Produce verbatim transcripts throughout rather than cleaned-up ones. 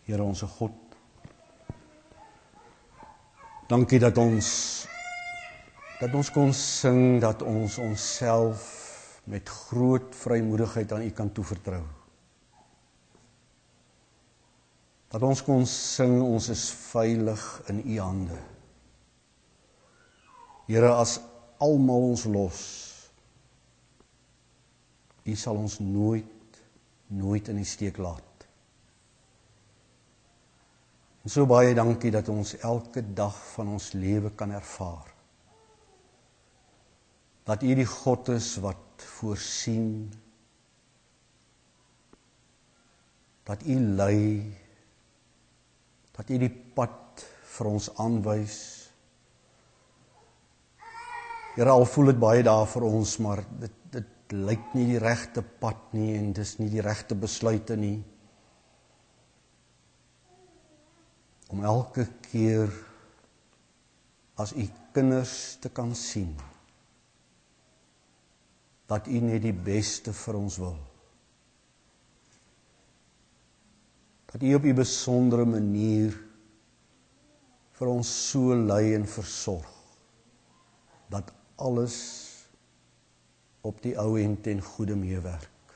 Here onse God, dankie dat ons dat ons kon sing, dat ons onsself met groot vrymoedigheid aan U kan toevertrou. Dat ons kon sing, ons is veilig in U hande. Here, as almal ons los, U sal ons nooit, nooit in die steek laat. En so baie dankie dat ons elke dag van ons lewe kan ervaar. Dat U die God is wat voorsien, dat U lei, dat U die pad vir ons aanwys. Here, al voel dit baie daar vir ons, maar dit, dit lyk nie die regte pad nie, en dis nie die regte besluite nie. Om elke keer as U kinders te kan sien, dat U net die beste vir ons wil. Dat U op U besondere manier vir ons so lei en versorg, dat alles op die ou en ten goeie meewerk.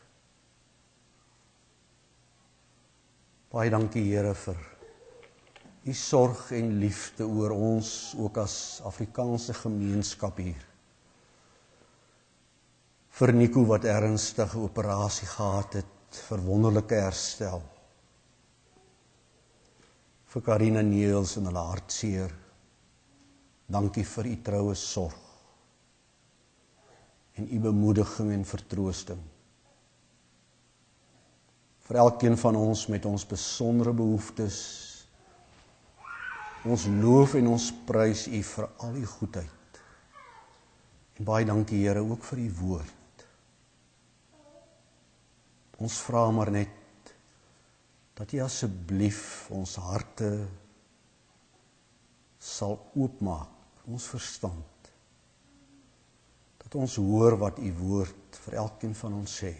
Baie dankie, Here, vir U sorg en liefde oor ons, ook as Afrikaanse gemeenskap hier. Vir Nico wat ernstige operasie gehad het, vir wonderlike herstel. Vir Karina Neels en hulle hartseer. Dankie vir U troue sorg. En U bemoediging en vertroosting. Vir elkeen van ons met ons besondere behoeftes, ons loof en ons prys U vir al U goedheid. En baie dankie, Here, ook vir U woord. Ons vra maar net dat U asseblief ons harte sal oopmaak, ons verstand. Dat ons hoor wat U woord vir elkeen van ons sê.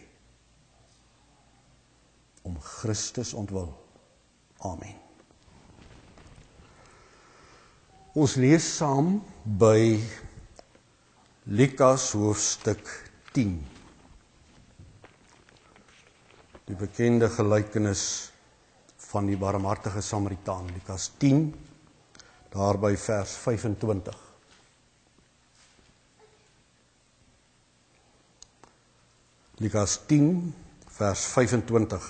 Om Christus ontwil. Amen. Ons lees saam by Lukas hoofstuk tien. Die bekende gelykenis van die barmhartige Samaritaan, Lukas tien, daar by vers vyfentwintig. Lukas tien, vers vyfentwintig.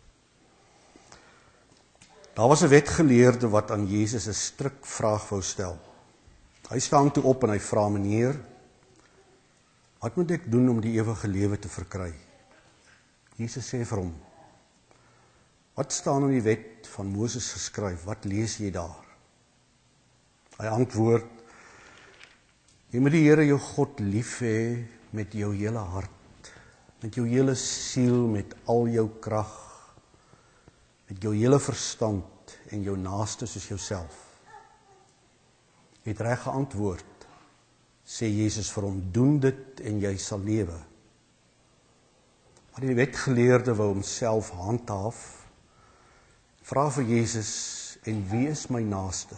Daar was 'n wetgeleerde wat aan Jesus 'n strikvraag wou stel. Hy staan toe op en hy vra: "Meneer, wat moet ek doen om die ewige lewe te verkry?" Jesus sê vir hom: "Wat staan in die wet van Moses geskryf? Wat lees jy daar?" Hy antwoord: "Jy moet die Here jou God lief hê met jou hele hart, met jou hele siel, met al jou krag, met jou hele verstand en jou naaste soos jouself." Jy het reg geantwoord, sê Jesus vir hom, "Doen dit en jy sal lewe." Maar die wetgeleerde wou homself handhaaf, vra vir Jesus: "En wie is my naaste?"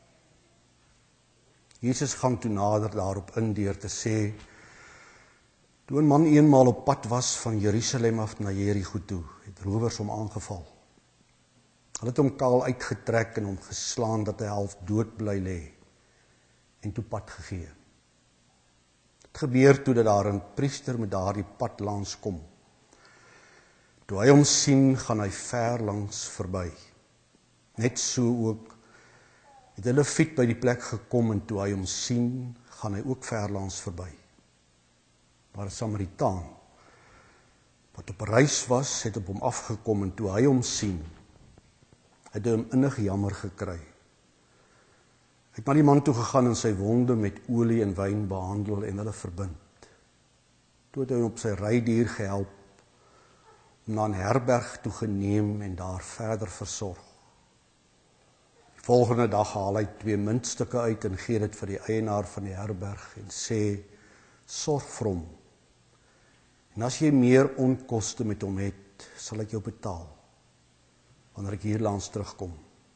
Jesus gaan toe nader daarop in deur te sê: "Toe 'n man eenmaal op pad was van Jerusalem af na Jerigo toe, het rowers hom aangeval. Hulle het hom kaal uitgetrek en hom geslaan dat hy half dood bly lê en toe pad gegee. Het gebeur toe dat daar 'n priester met daardie pad langs kom. Toe hy hom sien, gaan hy ver langs verby. Net so ook het 'n leviet by die plek gekom en toe hy hom sien, gaan hy ook ver langs verby. Maar 'n Samaritaan wat op reis was, het op hom afgekom en toe hy hom sien, het hy hom innig jammer gekry. Hy het na die man toe gegaan en sy wonde met olie en wyn behandel en hulle verbind. Toe het hy hom op sy rydier gehelp, om na 'n herberg toe geneem en daar verder versorg. Die volgende dag haal hy twee muntstukke uit en gee dit vir die eienaar van die herberg en sê: "Sorg vir hom. En as jy meer onkoste met hom het, sal ek jou betaal." wanneer ek hierlangs terugkom.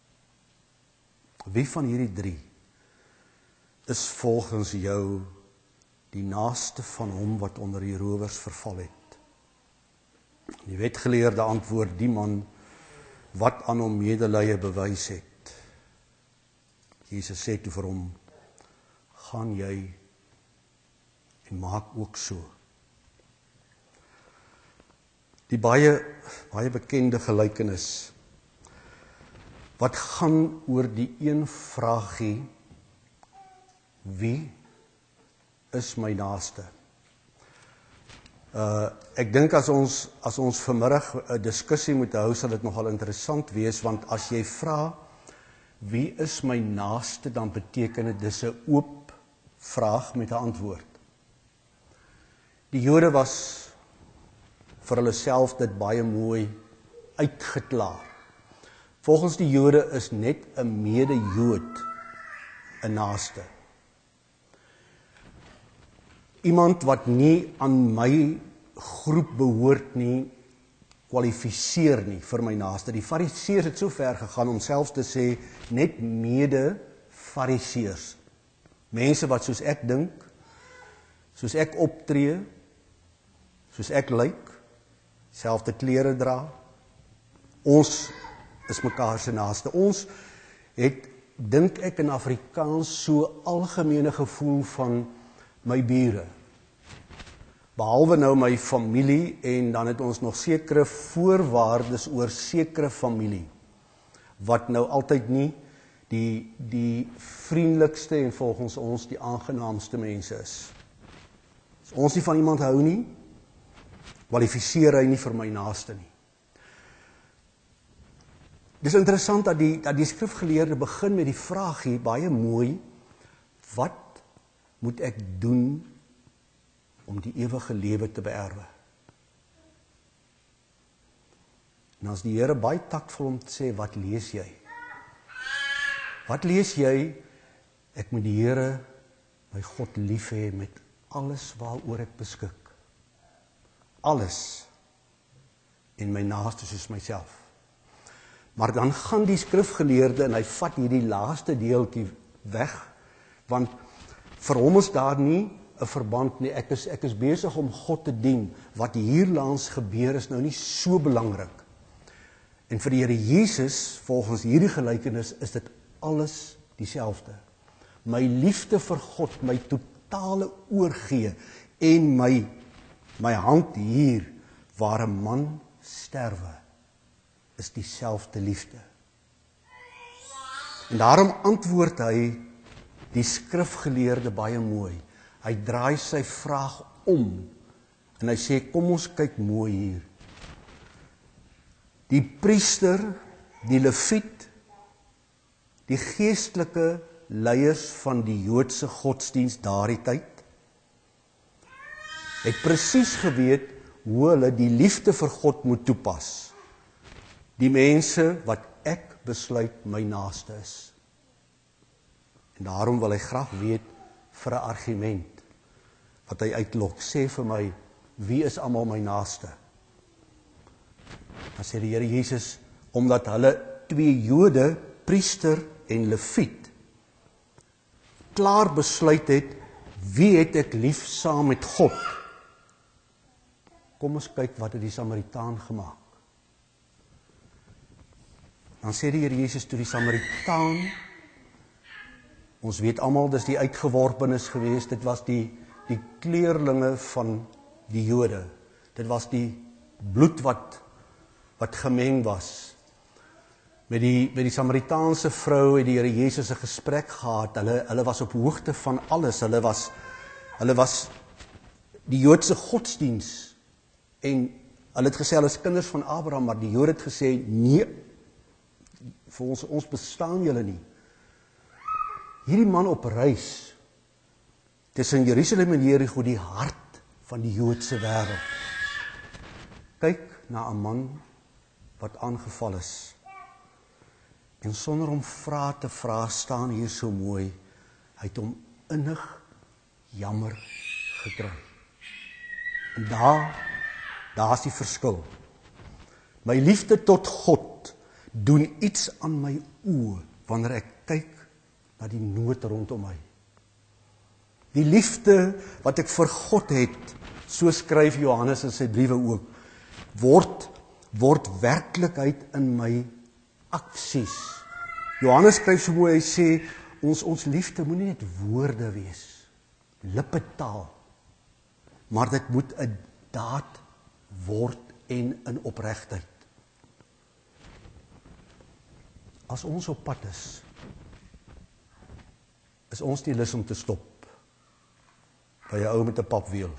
Wie van hierdie drie is volgens jou die naaste van hom wat onder die rowers verval het? Die wetgeleerde antwoord, die man wat aan hom medelee bewys het. Jesus sê toe vir hom, gaan jy en maak ook so. Die baie, baie bekende gelykenis, wat gaan oor die een vraagie, wie is my naaste? Uh, ek dink as ons, as ons vanmiddag 'n diskussie moet hou, sal dit nogal interessant wees, want as jy vra, wie is my naaste, dan beteken dit dis 'n oop vraag met 'n antwoord. Die Jode was vir hulle self dit baie mooi uitgeklaar. Volgens die Jode is net 'n mede-Jood 'n naaste. Iemand wat nie aan my groep behoort nie, kwalifiseer nie vir my naaste. Die Fariseërs het so ver gegaan om selfs te sê, net mede-Fariseërs. Mense wat soos ek dink, soos ek optree, soos ek lyk, selfde klere dra, ons is mekaar se naaste. Ons het, dink ek in Afrikaans, so algemene gevoel van my bure. Behalwe nou my familie, en dan het ons nog sekere voorwaardes oor sekere familie, wat nou altyd nie die, die vriendelikste en volgens ons die aangenaamste mense is. As ons nie van iemand hou nie, kwalifiseer hy nie vir my naaste nie. Dis interessant dat die, dat die skrifgeleerde begin met die vraag hier, baie mooi, wat moet ek doen om die ewige lewe te beerwe? En as die Here baie taktvol om te sê, wat lees jy? Wat lees jy? Ek moet die Here, my God, lief hê met alles waaroor ek beskik. Alles. En my naaste soos myself. Maar dan gaan die skrifgeleerde en hy vat hierdie laaste deeltjie weg, want vir hom is daar nie 'n verband nie. Ek is, ek is besig om God te dien. Wat hierlangs gebeur is nou nie so belangrik. En vir die Here Jesus, volgens hierdie gelykenis, is dit alles dieselfde. My liefde vir God, my totale oorgee en my, my hand hier, waar 'n man sterwe, is dieselfde liefde. En daarom antwoord hy die skrifgeleerde baie mooi. Hy draai sy vraag om en hy sê, kom ons kyk mooi hier. Die priester, die leviet, die geestelike leiers van die Joodse godsdienst daardie tyd, het presies geweet hoe hulle die liefde vir God moet toepas. Die mense wat ek besluit my naaste is. En daarom wil hy graag weet vir 'n argument wat hy uitlok. Sê vir my, wie is almal my naaste? Dan sê die Here Jesus, omdat hulle twee Jode, priester en leviet, klaar besluit het, wie het ek lief saam met God? Kom ons kyk wat het die Samaritaan gemaak. Dan sê die Here Jesus toe die Samaritaan, ons weet almal, dis die uitgeworpenes gewees, dit was die, die kleerlinge van die Jode. Dit was die bloed wat, wat gemeng was. Met die, met die Samaritaanse vrou het die Here Jesus 'n gesprek gehad, hulle, hulle was op hoogte van alles, hulle was, hulle was die Joodse godsdienst, en hulle het gesê, hulle is kinders van Abraham, maar die Jode het gesê, nee, vir ons, ons bestaan julle nie. Hierdie man op reis, tussen Jerusalem en Jerigo, die hart van die Joodse wêreld. Kyk na 'n man wat aangeval is. En sonder om vrae te vra, staan hier so mooi, hy het hom innig jammer gekry. En daar, daar is die verskil. My liefde tot God, doen iets aan my oë, wanneer ek kyk na die nood rondom my. Die liefde wat ek vir God het, so skryf Johannes in sy briewe ook, word, word werklikheid in my aksies. Johannes skryf so mooi, hy sê, ons, ons liefde moet nie net woorde wees, lippetaal, maar dit moet 'n daad word en in opregtheid. As ons op pad is, is ons nie lus om te stop by 'n ou met 'n papwiel.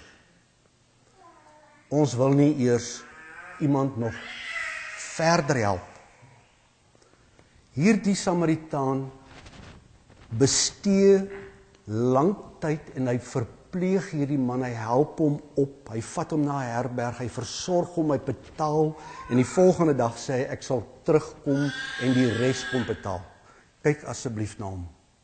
Ons wil nie eers iemand nog verder help. Hierdie Samaritaan bestee lang tyd en hy verpleeg hierdie man, hy help hom op, hy vat hom na 'n herberg, hy versorg hom, hy betaal, en die volgende dag sê hy, ek sal terugkom en die res kom betaal. Kyk asseblief na hom.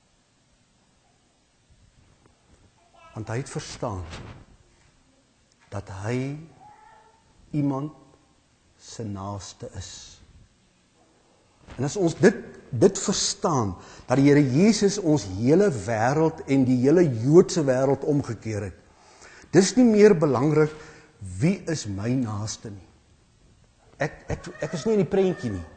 Want hy het verstaan dat hy iemand se naaste is. En as ons dit, dit verstaan, dat die Here Jesus ons hele wêreld en die hele Joodse wêreld omgekeer het, dis nie meer belangrik wie is my naaste nie. Ek, ek, ek is nie in die prentjie nie.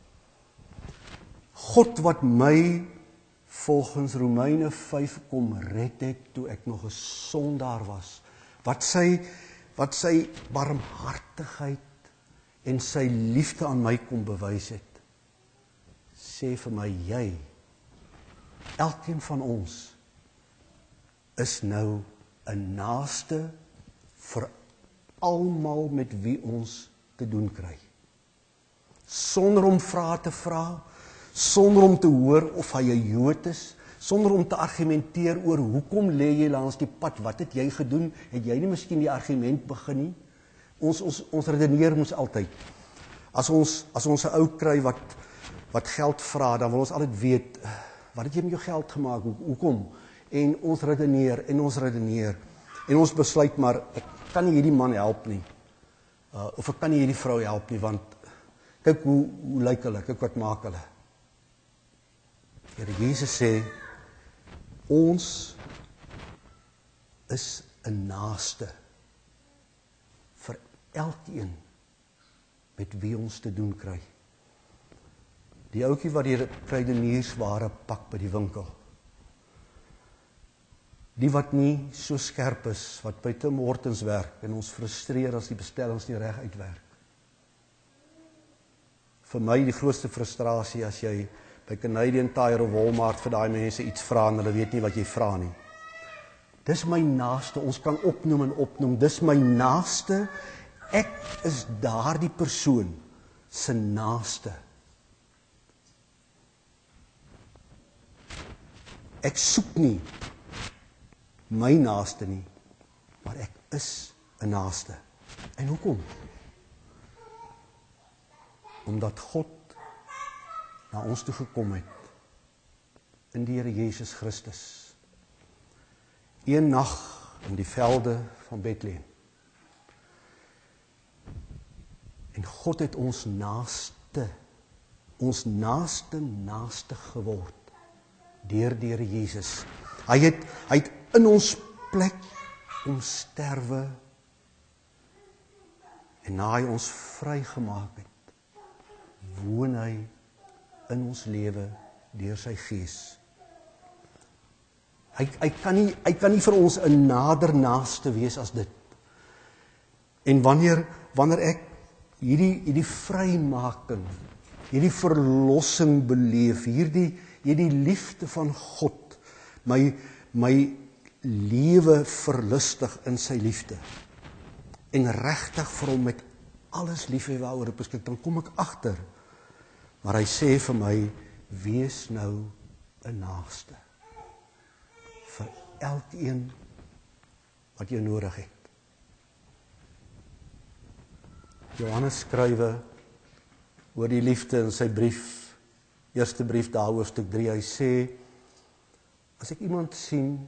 God wat my volgens Romeine vyf kom red het toe ek nog 'n sondaar was, wat sy, wat sy barmhartigheid en sy liefde aan my kom bewys het, sê vir my, jy, elkeen van ons, is nou 'n naaste vir almal met wie ons te doen kry. Sonder om vrae te vra, sonder om te hoor of hy 'n Jood is, sonder om te argumenteer oor hoekom lê jy langs die pad, wat het jy gedoen, het jy nie miskien die argument begin nie? Ons, ons, ons redeneer ons altyd. As ons, as ons 'n ou kry wat, wat geld vra, dan wil ons altyd weet, wat het jy met jou geld gemaak, Hoe, hoekom? En ons redeneer, en ons redeneer, en ons besluit maar, ek kan nie hierdie man help nie, uh, of ek kan nie hierdie vrou help nie, want kyk hoe, hoe lyk hulle, kyk wat maak hulle. Here Jesus sê, ons is 'n naaste vir elkeen met wie ons te doen kry. Die ouetjie wat die kruideniersware pak by die winkel. Die wat nie so skerp is, wat by Tim Hortons werk, en ons frustreer as die bestellings nie reg uitwerk. Vir my die grootste frustrasie as jy by Canadian Tire of Walmart vir daai mense iets vra en hulle weet nie wat jy vra nie. Dis my naaste, ons kan opnoem en opnoem, dis my naaste, ek is daardie persoon se naaste. Ek soek nie my naaste nie, maar ek is 'n naaste. En hoekom? Omdat God na ons toe gekom het in die Here Jesus Christus. Een nag in die velde van Bethlehem. En God het ons naaste, ons naaste naaste geword deur die Here Jesus. Hy het, hy het in ons plek om sterwe, en na hy ons vrygemaak het, woon hy in ons lewe deur sy Gees. Hy, hy, kan nie, hy kan nie vir ons 'n nader naaste wees as dit. En wanneer, wanneer ek hierdie, hierdie vrymaking, hierdie verlossing beleef, hierdie, hierdie liefde van God, my, my lewe verlustig in sy liefde, en regtig vir hom met alles lief hê waaroor ek beskik, dan kom ek agter, maar hy sê vir my, wees nou 'n naaste vir elkeen wat jy nodig het. Johannes skrywe oor die liefde in sy brief, eerste brief daar hoofstuk drie, hy sê, as ek iemand sien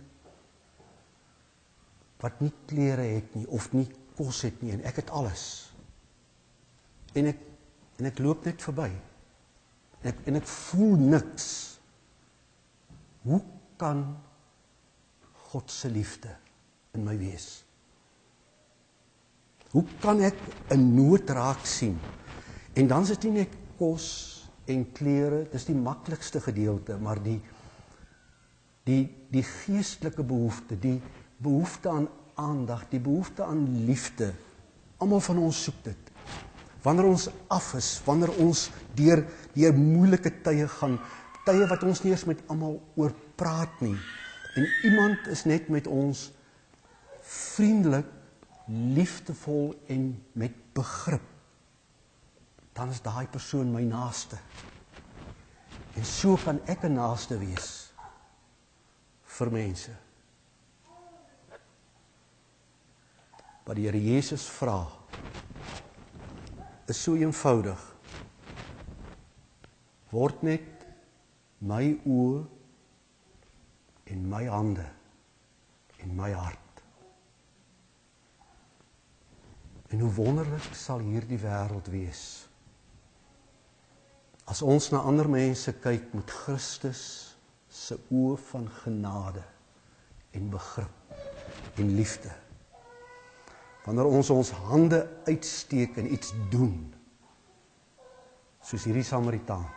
wat nie klere het nie, of nie kos het nie, en ek het alles, en ek, en ek loop net verby, En ek, en ek voel niks. Hoe kan God se liefde in my wees? Hoe kan ek 'n nood raak sien? En dan is dit nie net kos en klere, dis die maklikste gedeelte, maar die die die geestelike behoefte, die behoefte aan aandag, die behoefte aan liefde. Almal van ons soek dit. Wanneer ons af is, wanneer ons deur deur moeilike tye gaan, tye wat ons nie eens met almal oor praat nie, en iemand is net met ons vriendelik, liefdevol en met begrip, dan is daai persoon my naaste. En so kan ek 'n naaste wees vir mense. Wat die Here Jesus vra, is so eenvoudig. Word net my oë en my hande en my hart. En hoe wonderlik sal hierdie wêreld wees as ons na ander mense kyk met Christus se oë van genade en begrip en liefde. Wanneer ons ons hande uitsteek en iets doen, soos hierdie Samaritaan,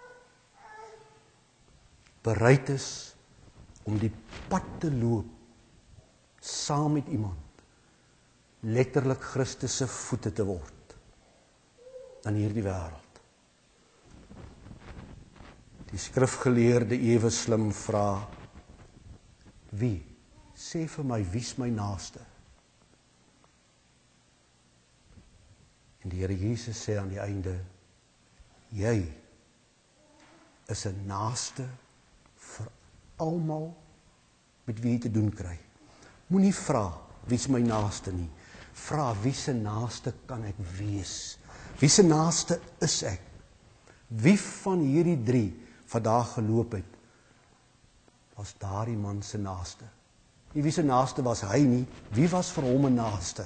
bereid is om die pad te loop saam met iemand, letterlik Christus se voete te word in hierdie wêreld. Die skrifgeleerde ewe slim vra, wie? Sê vir my, wie's my naaste? En die Here Jesus sê aan die einde, jy is 'n naaste vir almal met wie jy te doen kry. Moenie vra, wie's my naaste nie. Vra, wie se naaste kan ek wees? Wie se naaste is ek? Wie van hierdie drie vandag geloop het, was daardie man se naaste? Nie wie se naaste was hy nie, wie was vir hom 'n naaste?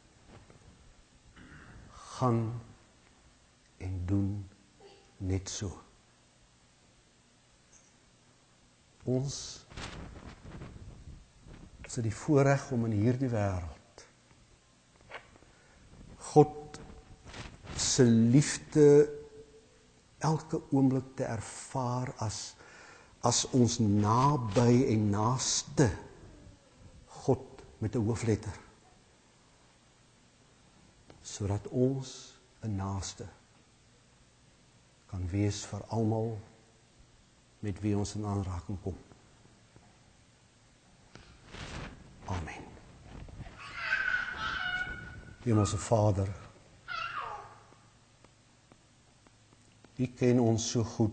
Gaan en doen net so. Ons het die voorreg om in hierdie wêreld God se liefde elke oomblik te ervaar as as ons naby en naaste God met 'n hoofletter, sodat ons 'n naaste kan wees vir almal met wie ons in aanraking kom. Amen. Hemelse Vader, U ken ons so goed.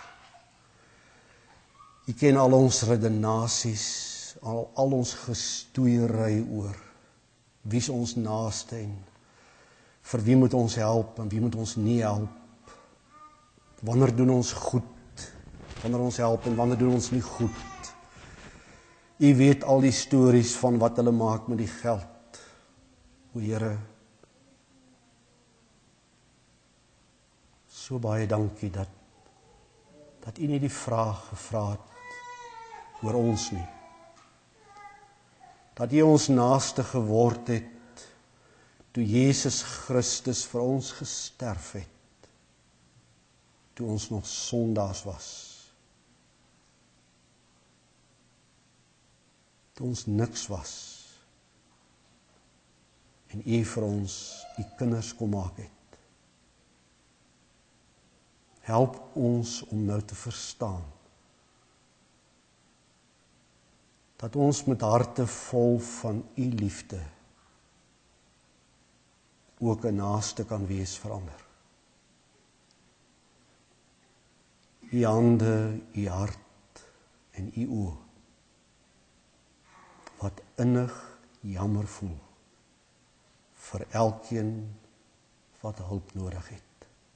U ken al ons redenasies, al, al ons gestoeiery oor wie's ons naaste en vir wie moet ons help en wie moet ons nie help. Wanneer doen ons goed, wanneer ons help en wanneer doen ons nie goed. U weet al die stories van wat hulle maak met die geld. O Here, so baie dankie dat dat U nie die vraag gevra het oor ons nie. Dat U ons naaste geword het toe Jesus Christus vir ons gesterf het, toe ons nog sondaars was, toe ons niks was, en U vir ons U kinders kom maak het. Help ons om nou te verstaan dat ons met harte vol van U liefde ook 'n naaste kan wees vir ander. U hande, U hart en U oë wat innig jammer voel vir elkeen wat hulp nodig het.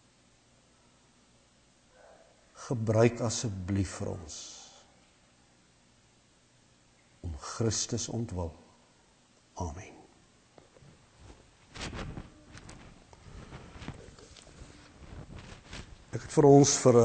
Gebruik asseblief vir ons om Christus ontwil. Amen. Ek het vir ons vir